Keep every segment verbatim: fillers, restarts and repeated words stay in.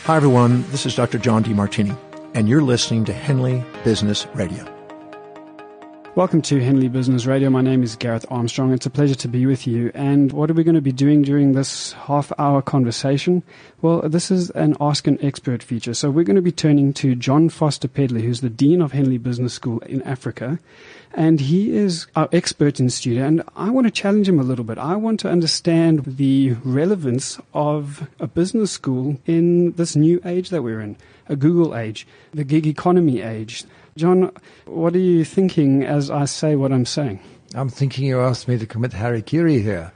Hi, everyone. This is Doctor John Demartini, and you're listening to Henley Business Radio. Welcome to Henley Business Radio. My name is Gareth Armstrong. It's a pleasure to be with you. And what are we going to be doing during this half-hour conversation? Well, this is an Ask an Expert feature. So we're going to be turning to John Foster Pedley, who's the Dean of Henley Business School in Africa. And he is our expert in studio. And I want to challenge him a little bit. I want to understand the relevance of a business school in this new age that we're in, a Google age, the gig economy age. John, what are you thinking as I say what I'm saying? I'm thinking you asked me to commit harikiri here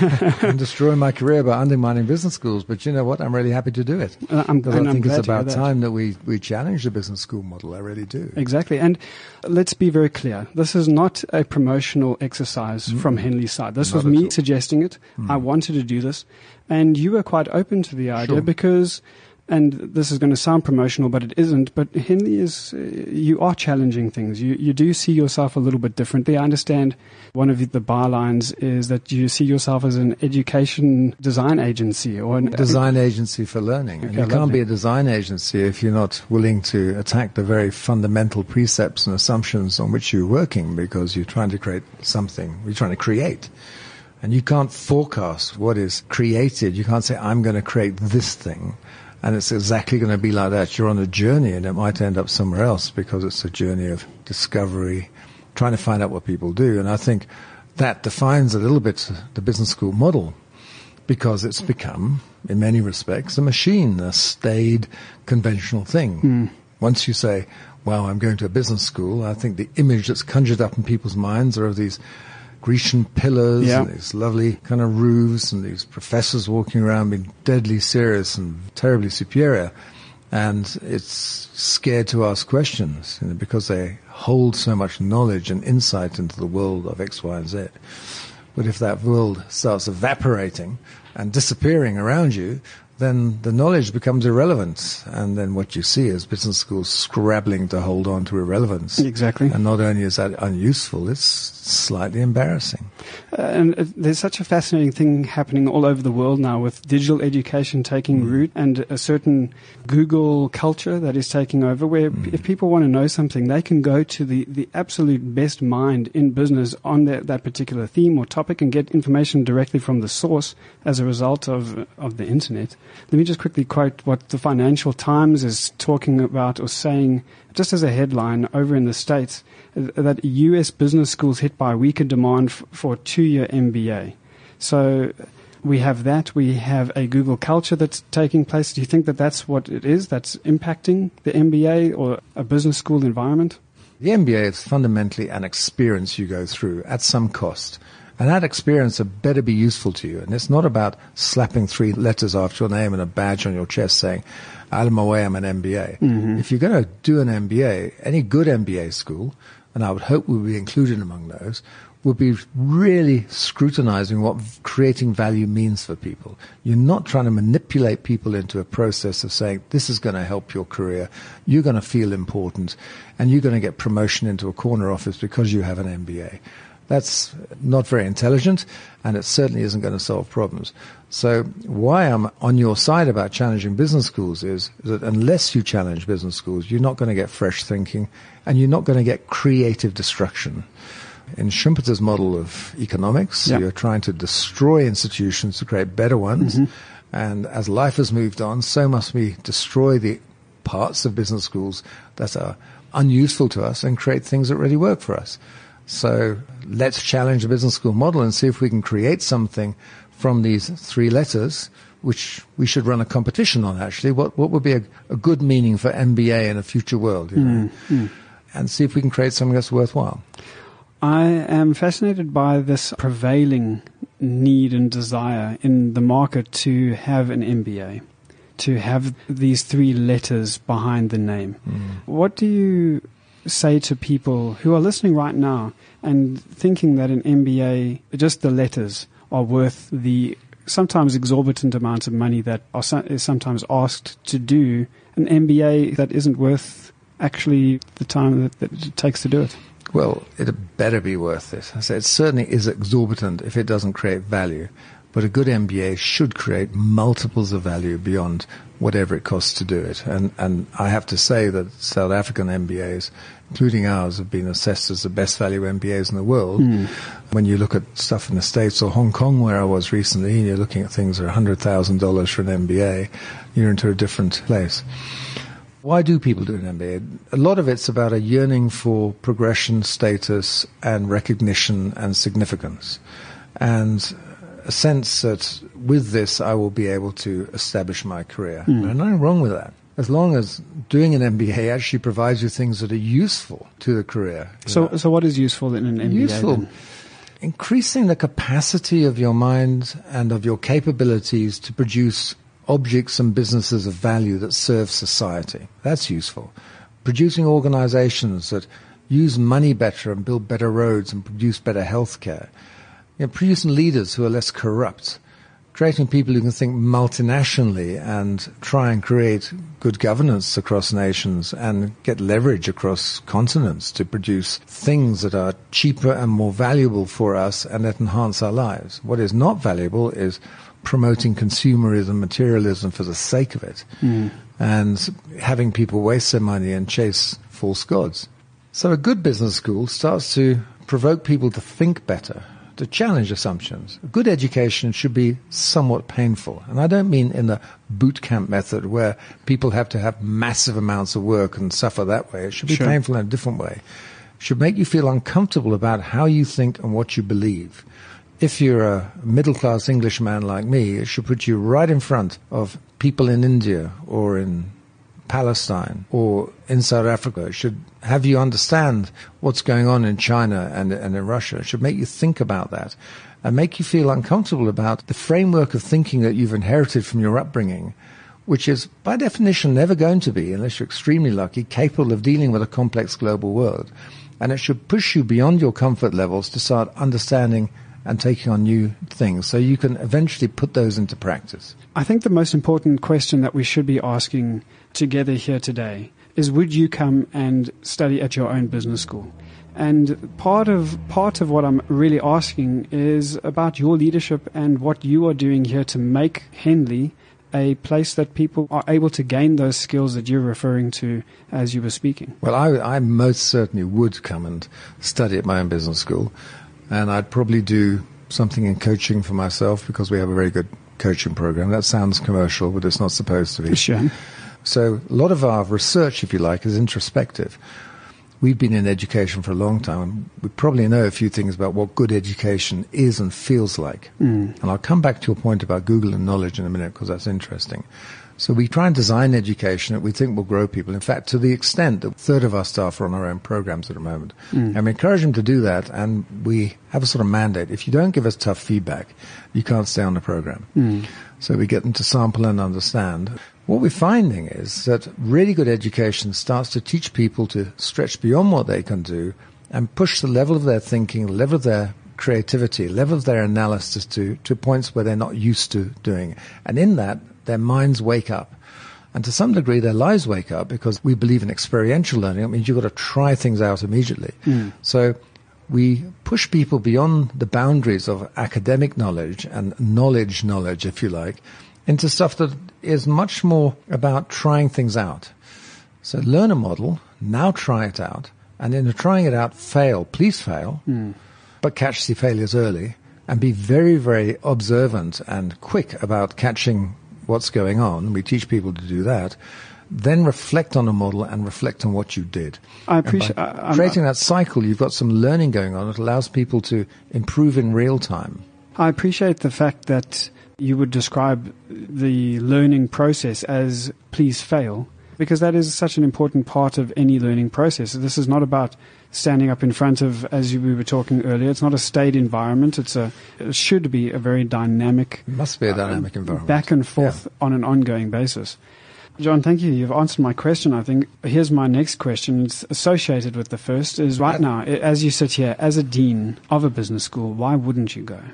and destroy my career by undermining business schools. But you know what? I'm really happy to do it. Uh, I'm, because and I think I'm it's glad about to hear time that we, we challenge the business school model. I really do. Exactly. And let's be very clear. This is not a promotional exercise mm. from Henley's side. This not was me all. suggesting it. Mm. I wanted to do this. And you were quite open to the idea sure. because... And this is going to sound promotional, but it isn't. But Henley is, uh, you are challenging things. You you do see yourself a little bit differently. I understand one of the bylines is that you see yourself as an education design agency or an design agency for learning. Okay, and you lovely. can't be a design agency if you're not willing to attack the very fundamental precepts and assumptions on which you're working, because you're trying to create something. You're trying to create. And you can't forecast what is created. You can't say, I'm going to create this thing. And it's exactly going to be like that. You're on a journey, and it might end up somewhere else because it's a journey of discovery, trying to find out what people do. And I think that defines a little bit the business school model, because it's become, in many respects, a machine, a staid, conventional thing. Mm. Once you say, well, I'm going to a business school, I think the image that's conjured up in people's minds are of these Grecian pillars yeah. and these lovely kind of roofs and these professors walking around being deadly serious and terribly superior. And it's scared to ask questions, you know, because they hold so much knowledge and insight into the world of X, Y, and Z. But if that world starts evaporating and disappearing around you, then the knowledge becomes irrelevant. And then what you see is business schools scrabbling to hold on to irrelevance. Exactly. And not only is that unuseful, it's slightly embarrassing. Uh, and uh, there's such a fascinating thing happening all over the world now with digital education taking mm. root, and a certain Google culture that is taking over, where mm. p- if people want to know something, they can go to the, the absolute best mind in business on that, that particular theme or topic and get information directly from the source as a result of of the internet. Let me just quickly quote what the Financial Times is talking about or saying, just as a headline over in the States, that U S business schools hit by weaker demand f- for a two-year M B A. So we have that. We have a Google culture that's taking place. Do you think that that's what it is that's impacting the M B A or a business school environment? The M B A is fundamentally an experience you go through at some cost. And that experience had better be useful to you. And it's not about slapping three letters after your name and a badge on your chest saying, out of my way, I'm an M B A. Mm-hmm. If you're going to do an M B A, any good M B A school, and I would hope we'll be included among those, would be really scrutinizing what creating value means for people. You're not trying to manipulate people into a process of saying, this is going to help your career, you're going to feel important, and you're going to get promotion into a corner office because you have an M B A. That's not very intelligent, and it certainly isn't going to solve problems. So why I'm on your side about challenging business schools is that unless you challenge business schools, you're not going to get fresh thinking, and you're not going to get creative destruction. In Schumpeter's model of economics, yeah. you're trying to destroy institutions to create better ones, mm-hmm. and as life has moved on, so must we destroy the parts of business schools that are unuseful to us and create things that really work for us. So let's challenge the business school model and see if we can create something from these three letters, which we should run a competition on, actually. What what would be a, a good meaning for M B A in a future world, you know? Mm-hmm. And see if we can create something that's worthwhile. I am fascinated by this prevailing need and desire in the market to have an M B A, to have these three letters behind the name. Mm. What do you say to people who are listening right now and thinking that an M B A, just the letters, are worth the sometimes exorbitant amounts of money that are so, is sometimes asked to do an M B A that isn't worth actually the time that, that it takes to do it? Well, it better be worth it. I say it certainly is exorbitant if it doesn't create value. but a good M B A should create multiples of value beyond whatever it costs to do it. And, and I have to say that South African M B As, including ours, have been assessed as the best value M B As in the world. Mm. When you look at stuff in the States or Hong Kong, where I was recently, and you're looking at things that are one hundred thousand dollars for an M B A, you're into a different place. Why do people do an M B A? A lot of it's about a yearning for progression, status, and recognition and significance. And a sense that with this I will be able to establish my career. Mm. There's nothing wrong with that, as long as doing an M B A actually provides you things that are useful to the career. So, know. so what is useful in an M B A? Useful, then? Increasing the capacity of your mind and of your capabilities to produce objects and businesses of value that serve society. That's useful. Producing organizations that use money better and build better roads and produce better healthcare. You know, producing leaders who are less corrupt, creating people who can think multinationally and try and create good governance across nations and get leverage across continents to produce things that are cheaper and more valuable for us and that enhance our lives. What is not valuable is promoting consumerism, materialism for the sake of it, mm. and having people waste their money and chase false gods. So a good business school starts to provoke people to think better, to challenge assumptions. A good education should be somewhat painful. And I don't mean in the boot camp method where people have to have massive amounts of work and suffer that way. It should be sure. painful in a different way. It should make you feel uncomfortable about how you think and what you believe. If you're a middle-class Englishman like me, it should put you right in front of people in India or in Palestine or in South Africa. It should have you understand what's going on in China and, and in Russia. It should make you think about that and make you feel uncomfortable about the framework of thinking that you've inherited from your upbringing, which is by definition never going to be, unless you're extremely lucky, capable of dealing with a complex global world. And it should push you beyond your comfort levels to start understanding and taking on new things, so you can eventually put those into practice. I think the most important question that we should be asking together here today is, would you come and study at your own business school? And part of part of what I'm really asking is about your leadership and what you are doing here to make Henley a place that people are able to gain those skills that you're referring to as you were speaking. Well, I, I most certainly would come and study at my own business school. And I'd probably do something in coaching for myself because we have a very good coaching program. That sounds commercial, but it's not supposed to be. Sure. So a lot of our research, if you like, is introspective. We've been in education for a long time, and we probably know a few things about what good education is and feels like. Mm. And I'll come back to your point about Google and knowledge in a minute because that's interesting. So we try and design education that we think will grow people. In fact, to the extent that a third of our staff are on our own programs at the moment. Mm. And we encourage them to do that, and we have a sort of mandate. If you don't give us tough feedback, you can't stay on the program. Mm. So we get them to sample and understand. What we're finding is that really good education starts to teach people to stretch beyond what they can do and push the level of their thinking, the level of their creativity, level of their analysis to, to points where they're not used to doing. And in that, their minds wake up. And to some degree, their lives wake up because we believe in experiential learning. It means you've got to try things out immediately. Mm. So we push people beyond the boundaries of academic knowledge and knowledge knowledge, if you like, into stuff that is much more about trying things out. So learn a model, now try it out, and in trying it out, fail. Please fail, mm. but catch the failures early and be very, very observant and quick about catching what's going on. We teach people to do that. Then reflect on a model and reflect on what you did. I appreciate I, creating that cycle. You've got some learning going on. It allows people to improve in real time. I appreciate the fact that you would describe the learning process as please fail, because that is such an important part of any learning process. This is not about standing up in front of, as we were talking earlier, it's not a staid environment. It's a, it should be a very dynamic. It must be a dynamic uh, environment. Back and forth yeah. on an ongoing basis. John, thank you. You've answered my question, I think. Here's my next question. It's associated with the first. Is right now, as you sit here, as a dean of a business school, why wouldn't you go?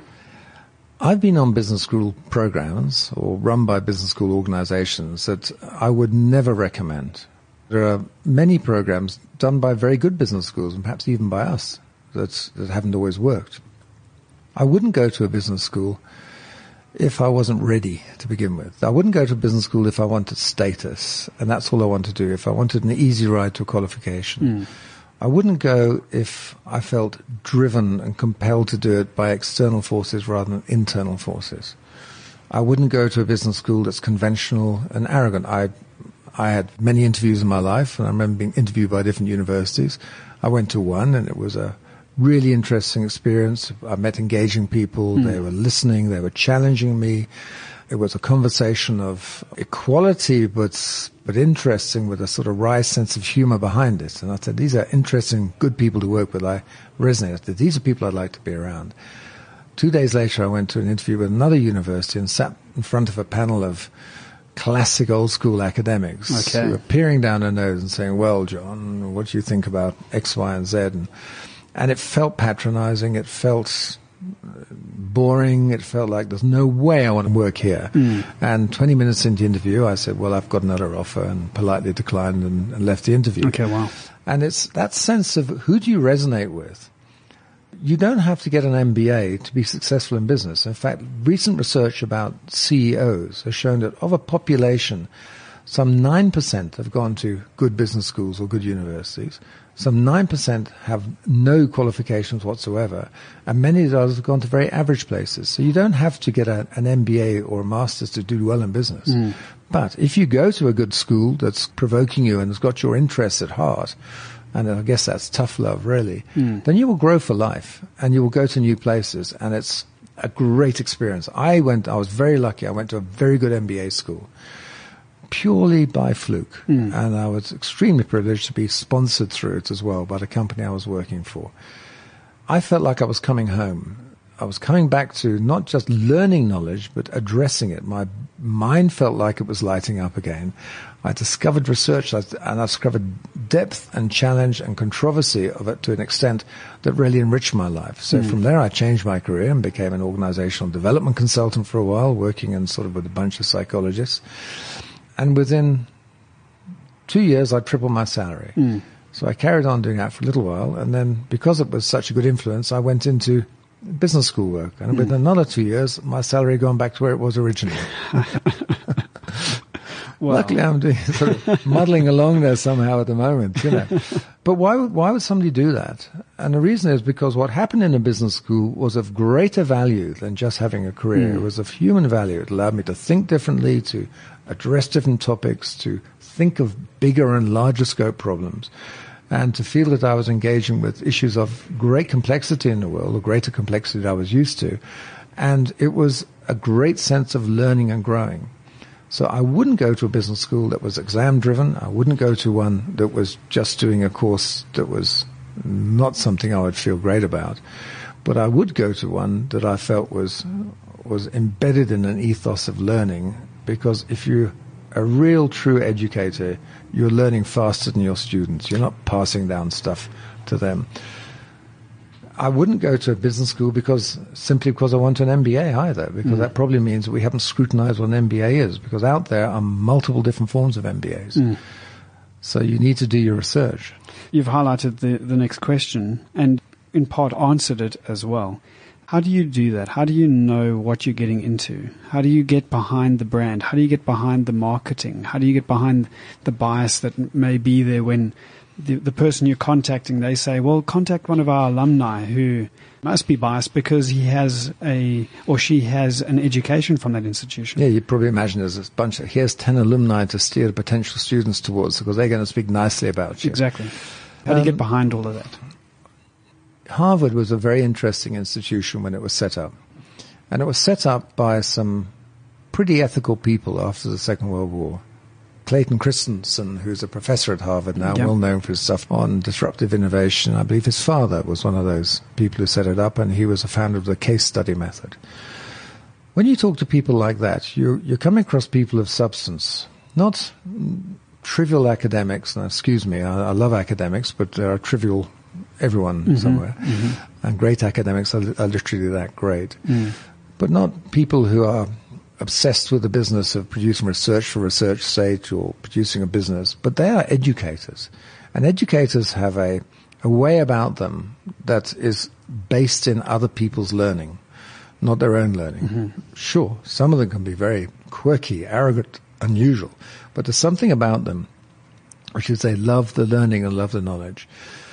I've been on business school programs or run by business school organizations that I would never recommend. There are many programs done by very good business schools and perhaps even by us that, that haven't always worked. I wouldn't go to a business school if I wasn't ready to begin with. I wouldn't go to business school if I wanted status, and that's all I wanted to do. If I wanted an easy ride to a qualification. Mm. I wouldn't go if I felt driven and compelled to do it by external forces rather than internal forces. I wouldn't go to a business school that's conventional and arrogant. I I had many interviews in my life, and I remember being interviewed by different universities. I went to one, and it was a really interesting experience. I met engaging people. Mm. They were listening. They were challenging me. It was a conversation of equality, but but interesting, with a sort of wry sense of humor behind it. And I said, these are interesting, good people to work with. I resonated. I said, these are people I'd like to be around. Two days later, I went to an interview with another university and sat in front of a panel of classic old-school academics okay. who were peering down their nose and saying, well, John, what do you think about X, Y, and Z? And, and it felt patronizing. It felt boring. It felt like there's no way I want to work here. Mm. And twenty minutes into the interview, I said, well, I've got another offer, and politely declined and, and left the interview. Okay, wow. And it's that sense of who do you resonate with? You don't have to get an M B A to be successful in business. In fact, recent research about C E Os has shown that of a population, some nine percent have gone to good business schools or good universities. Some nine percent have no qualifications whatsoever, and many of those have gone to very average places. So you don't have to get a, an M B A or a master's to do well in business. Mm. But if you go to a good school that's provoking you and has got your interests at heart, and I guess that's tough love, really, mm. then you will grow for life, and you will go to new places, and it's a great experience. I went, I was very lucky. I went to a very good M B A school, purely by fluke, mm. and I was extremely privileged to be sponsored through it as well by the company I was working for. I felt like I was coming home. I was coming back to not just learning knowledge, but addressing it. My mind felt like it was lighting up again. I discovered research, and I discovered depth and challenge and controversy of it to an extent that really enriched my life. So mm. from there, I changed my career and became an organizational development consultant for a while, working in sort of with a bunch of psychologists. And within two years, I tripled my salary. Mm. So I carried on doing that for a little while. And then because it was such a good influence, I went into business school work. And mm. within another two years, my salary had gone back to where it was originally. Well, luckily, I'm doing sort of muddling along there somehow at the moment, you know. But why would, why would somebody do that? And the reason is because what happened in a business school was of greater value than just having a career. Mm. It was of human value. It allowed me to think differently, to address different topics, to think of bigger and larger scope problems, and to feel that I was engaging with issues of great complexity in the world, or greater complexity than I was used to. And it was a great sense of learning and growing. So I wouldn't go to a business school that was exam-driven. I wouldn't go to one that was just doing a course that was not something I would feel great about. But I would go to one that I felt was was embedded in an ethos of learning, because if you're a real, true educator, you're learning faster than your students. You're not passing down stuff to them. I wouldn't go to a business school because simply because I want an M B A either, because mm. that probably means that we haven't scrutinized what an M B A is, because out there are multiple different forms of M B As. Mm. So you need to do your research. You've highlighted the, the next question and in part answered it as well. How do you do that? How do you know what you're getting into? How do you get behind the brand? How do you get behind the marketing? How do you get behind the bias that may be there when The, the person you're contacting, they say, well, contact one of our alumni who must be biased because he has a, or she has an education from that institution. Yeah, you probably imagine there's a bunch of, here's ten alumni to steer the potential students towards, because they're going to speak nicely about you. Exactly. How do you um, get behind all of that? Harvard was a very interesting institution when it was set up. And it was set up by some pretty ethical people after the Second World War. Clayton Christensen, who's a professor at Harvard now, yep. well known for his stuff on disruptive innovation. I believe his father was one of those people who set it up, and he was a founder of the case study method. When you talk to people like that, you're, you're coming across people of substance, not trivial academics. Now, excuse me, I, I love academics, but there are trivial everyone mm-hmm, somewhere. Mm-hmm. And great academics are, are literally that great. Mm. But not people who are obsessed with the business of producing research for research's sake or producing a business, but they are educators. And educators have a, a way about them that is based in other people's learning. not their own learning. Mm-hmm. Sure, some of them can be very quirky, arrogant, unusual, but there's something about them which is they love the learning and love the knowledge.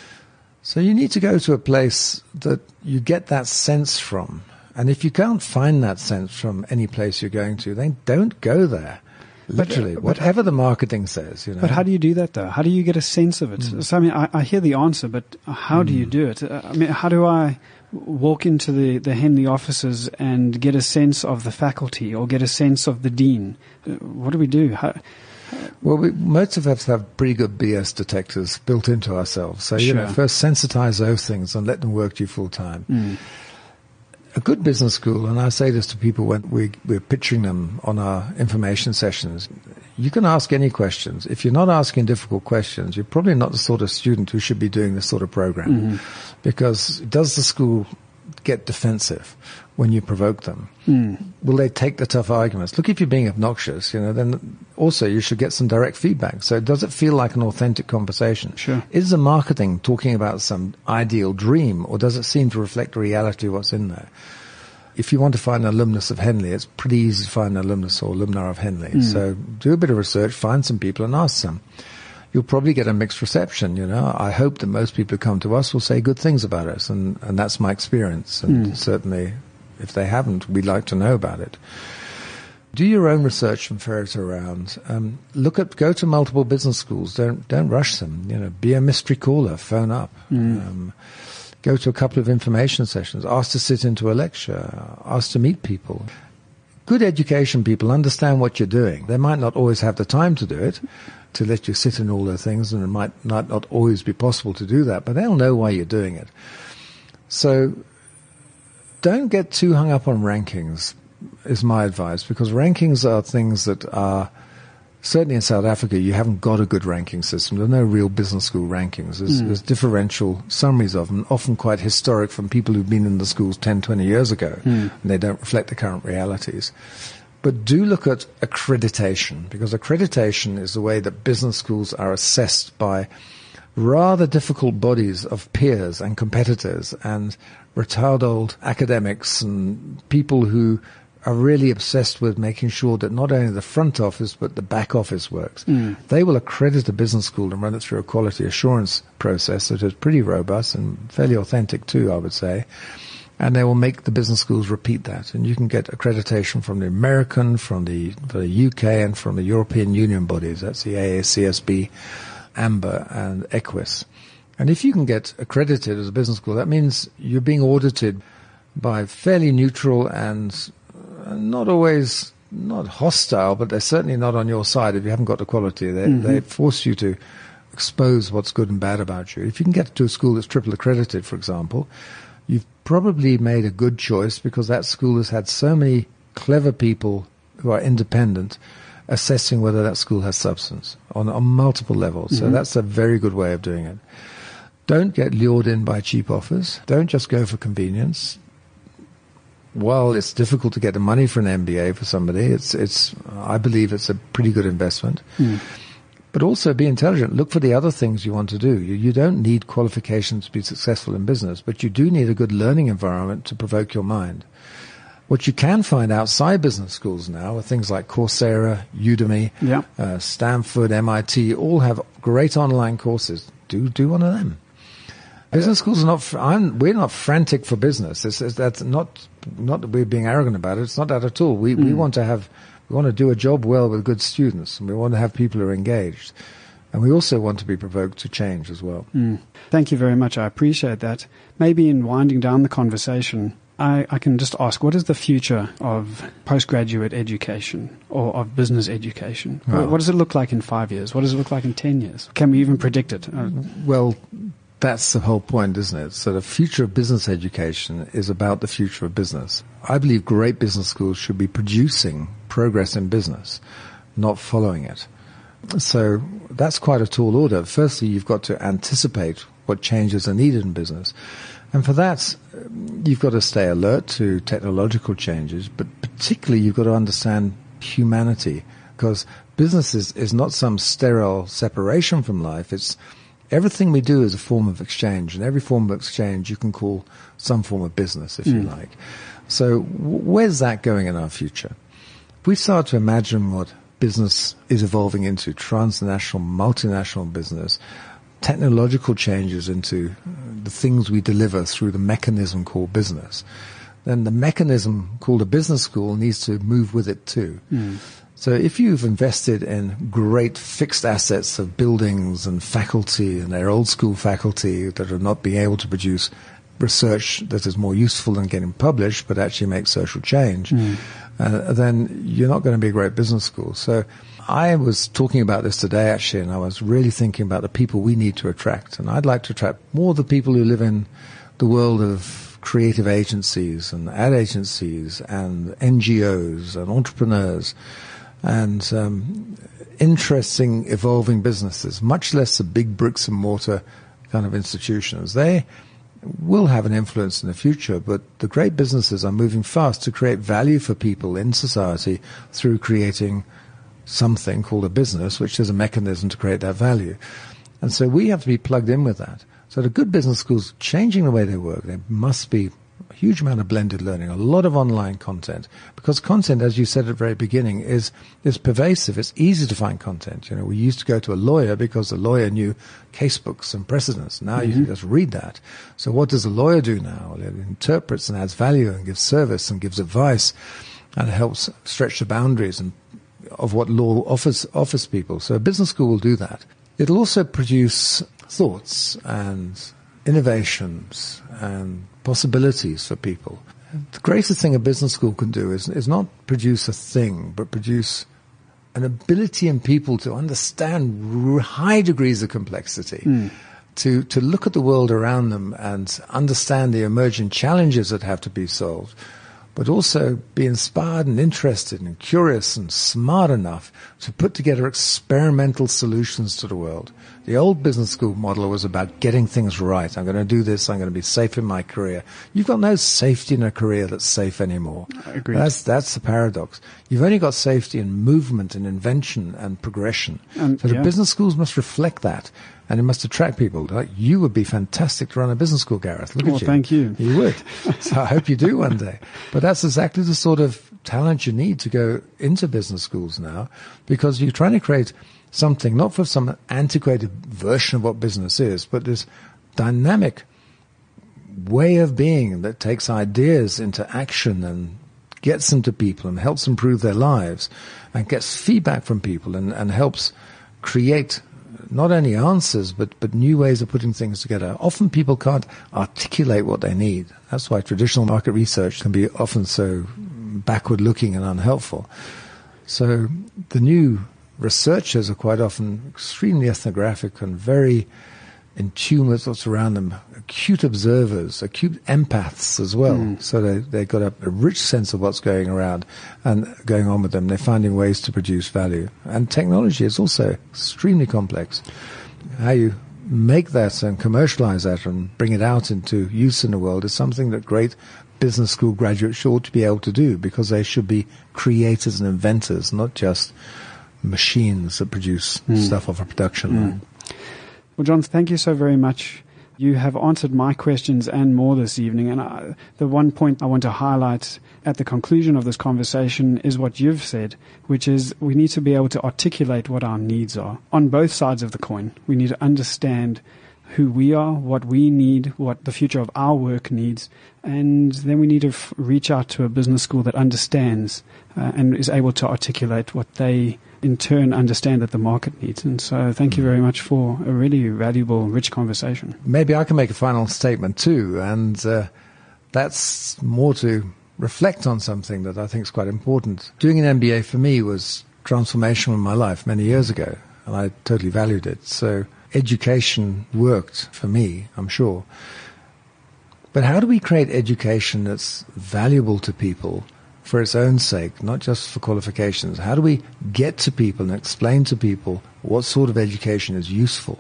So you need to go to a place that you get that sense from. And if you can't find that sense from any place you're going to, then don't go there. Literally, but, uh, whatever the marketing says, you know. But how do you do that, though? How do you get a sense of it? Mm. So, I mean, I, I hear the answer, but how mm. do you do it? I mean, how do I walk into the, the Henley offices and get a sense of the faculty or get a sense of the dean? What do we do? How, Well, we, most of us have pretty good B S detectors built into ourselves. So, you sure. know, first sensitize those things and let them work to you full time. Mm. A good business school, and I say this to people when we, we're pitching them on our information sessions, you can ask any questions. If you're not asking difficult questions, you're probably not the sort of student who should be doing this sort of program. Mm-hmm. Because does the school get defensive when you provoke them? Mm. Will they take the tough arguments? Look, if you're being obnoxious, you know, then also you should get some direct feedback. So does it feel like an authentic conversation? Sure. Is the marketing talking about some ideal dream, or does it seem to reflect the reality of what's in there? If you want to find an alumnus of Henley, it's pretty easy to find an alumnus or alumni of Henley. Mm. So do a bit of research, find some people and ask them. You'll probably get a mixed reception, you know. I hope that most people who come to us will say good things about us, and, and that's my experience. And mm. certainly, if they haven't, we'd like to know about it. Do your own research and ferret around. Um, look at, go to multiple business schools. Don't don't rush them. You know, be a mystery caller. Phone up. Mm. Um, go to a couple of information sessions. Ask to sit into a lecture. Ask to meet people. Good education people understand what you're doing. They might not always have the time to do it, to let you sit in all their things, and it might, might not always be possible to do that, but they'll know why you're doing it. So don't get too hung up on rankings, is my advice, because rankings are things that are, certainly in South Africa, you haven't got a good ranking system. There are no real business school rankings. There's, mm. there's differential summaries of them, often quite historic from people who've been in the schools ten, twenty years ago, mm. and they don't reflect the current realities. But do look at accreditation, because accreditation is the way that business schools are assessed by rather difficult bodies of peers and competitors and retired old academics and people who are really obsessed with making sure that not only the front office but the back office works. Mm. They will accredit a business school and run it through a quality assurance process that is pretty robust and fairly authentic too, I would say. And they will make the business schools repeat that. And you can get accreditation from the American, from the, the U K, and from the European Union bodies. That's the A A C S B, AMBER, and EQUIS. And if you can get accredited as a business school, that means you're being audited by fairly neutral and not always, not hostile, but they're certainly not on your side if you haven't got the quality. They, mm-hmm. they force you to expose what's good and bad about you. If you can get to a school that's triple accredited, for example, you've probably made a good choice, because that school has had so many clever people who are independent assessing whether that school has substance on, on multiple levels. Mm-hmm. So that's a very good way of doing it. Don't get lured in by cheap offers. Don't just go for convenience. While it's difficult to get the money for an M B A for somebody, it's, it's, I believe it's a pretty good investment. Mm. But also be intelligent. Look for the other things you want to do. You, you don't need qualifications to be successful in business, but you do need a good learning environment to provoke your mind. What you can find outside business schools now are things like Coursera, Udemy, yeah. uh, Stanford, M I T, all have great online courses. Do do one of them. Business schools are not. Fr- I'm, we're not frantic for business. It's, it's, that's not not that we're being arrogant about it. It's not that at all. We mm. we want to have. We want to do a job well with good students, and we want to have people who are engaged. And we also want to be provoked to change as well. Mm. Thank you very much. I appreciate that. Maybe in winding down the conversation, I, I can just ask, what is the future of postgraduate education or of business education? Well, what does it look like in five years? What does it look like in ten years? Can we even predict it? Uh, well, that's the whole point, isn't it? So the future of business education is about the future of business. I believe great business schools should be producing progress in business, not following it. So that's quite a tall order. Firstly, you've got to anticipate what changes are needed in business. And for that, you've got to stay alert to technological changes, but particularly you've got to understand humanity, because business is, is not some sterile separation from life. It's Everything we do is a form of exchange, and every form of exchange you can call some form of business, if mm. you like. So w- where's that going in our future? If we start to imagine what business is evolving into, transnational, multinational business, technological changes into the things we deliver through the mechanism called business, then the mechanism called a business school needs to move with it too. Mm. So if you've invested in great fixed assets of buildings and faculty and their old school faculty that are not being able to produce research that is more useful than getting published but actually makes social change, mm. uh, then you're not going to be a great business school. So I was talking about this today actually, and I was really thinking about the people we need to attract. And I'd like to attract more of the people who live in the world of creative agencies and ad agencies and N G Os and entrepreneurs and um, interesting, evolving businesses, much less the big bricks and mortar kind of institutions. They will have an influence in the future, but the great businesses are moving fast to create value for people in society through creating something called a business, which is a mechanism to create that value. And so we have to be plugged in with that. So the good business schools changing the way they work, there must be a huge amount of blended learning, a lot of online content, because content, as you said at the very beginning, is is pervasive. It's easy to find content. You know, we used to go to a lawyer because the lawyer knew casebooks and precedents. Now mm-hmm. you can just read that. So what does a lawyer do now? It interprets and adds value and gives service and gives advice and helps stretch the boundaries and of what law offers offers people. So a business school will do that. It'll also produce thoughts and innovations and possibilities for people. The greatest thing a business school can do is, is not produce a thing, but produce an ability in people to understand r- high degrees of complexity, mm. to, to look at the world around them and understand the emerging challenges that have to be solved, but also be inspired and interested and curious and smart enough to put together experimental solutions to the world. The old business school model was about getting things right. I'm going to do this. I'm going to be safe in my career. You've got no safety in a career that's safe anymore. I agree. That's, that's the paradox. You've only got safety in movement and invention and progression. Um, so the yeah. business schools must reflect that. And it must attract people. Like, you would be fantastic to run a business school, Gareth. Look well, at you. Thank you. You would. So I hope you do one day. But that's exactly the sort of talent you need to go into business schools now, because you're trying to create something, not for some antiquated version of what business is, but this dynamic way of being that takes ideas into action and gets them to people and helps improve their lives and gets feedback from people and, and helps create not only answers, but, but new ways of putting things together. Often people can't articulate what they need. That's why traditional market research can be often so backward-looking and unhelpful. So the new researchers are quite often extremely ethnographic and very in tune with what's around them, acute observers, acute empaths as well. Mm. So they, they've got a, a rich sense of what's going around and going on with them. They're finding ways to produce value. And technology is also extremely complex. How you make that and commercialize that and bring it out into use in the world is something that great business school graduates should to be able to do, because they should be creators and inventors, not just machines that produce mm. stuff off a production mm. line. Well, John, thank you so very much. You have answered my questions and more this evening. And I, the one point I want to highlight at the conclusion of this conversation is what you've said, which is we need to be able to articulate what our needs are on both sides of the coin. We need to understand who we are, what we need, what the future of our work needs, and then we need to f- reach out to a business school that understands uh, and is able to articulate what they in turn understand that the market needs. And so thank you very much for a really valuable, rich conversation. Maybe I can make a final statement too, and uh, that's more to reflect on something that I think is quite important. Doing an M B A for me was transformational in my life many years ago, and I totally valued it. So education worked for me, I'm sure. But how do we create education that's valuable to people for its own sake, not just for qualifications? How do we get to people and explain to people what sort of education is useful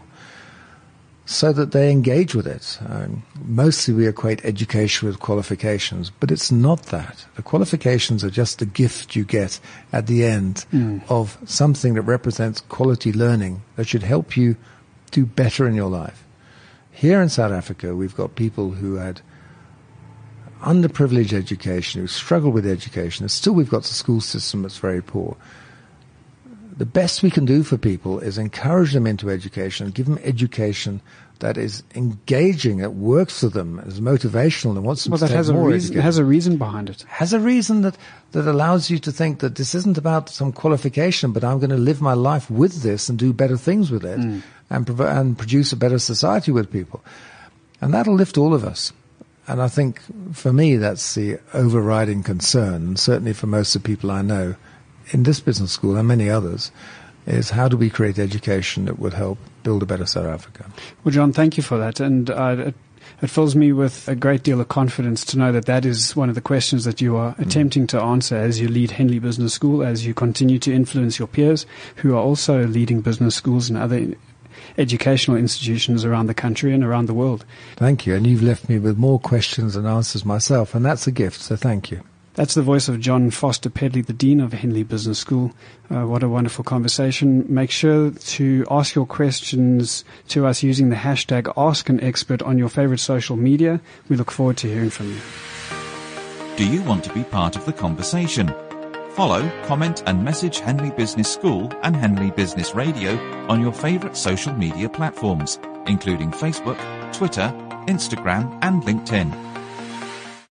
so that they engage with it? Um, mostly we equate education with qualifications, but it's not that. The qualifications are just the gift you get at the end mm. of something that represents quality learning that should help you do better in your life. Here in South Africa, we've got people who had underprivileged education, who struggle with education, and still we've got a school system that's very poor. The best we can do for people is encourage them into education, give them education that is engaging, that works for them, is motivational, and wants them well, to that take has a more reason, education. has a reason behind it. Has a reason that, that allows you to think that this isn't about some qualification, but I'm going to live my life with this and do better things with it mm. and, prov- and produce a better society with people. And that'll lift all of us. And I think, for me, that's the overriding concern, and certainly for most of the people I know in this business school and many others, is how do we create education that would help build a better South Africa? Well, John, thank you for that. And uh, it, it fills me with a great deal of confidence to know that that is one of the questions that you are mm. attempting to answer as you lead Henley Business School, as you continue to influence your peers who are also leading business schools and other educational institutions around the country and around the world. Thank you. And you've left me with more questions and answers myself, and that's a gift, so thank you. That's the voice of John Foster Pedley, the Dean of Henley Business School. Uh, what a wonderful conversation. Make sure to ask your questions to us using the hashtag AskAnExpert on your favorite social media. We look forward to hearing from you. Do you want to be part of the conversation? Follow, comment and message Henley Business School and Henley Business Radio on your favorite social media platforms, including Facebook, Twitter, Instagram and LinkedIn.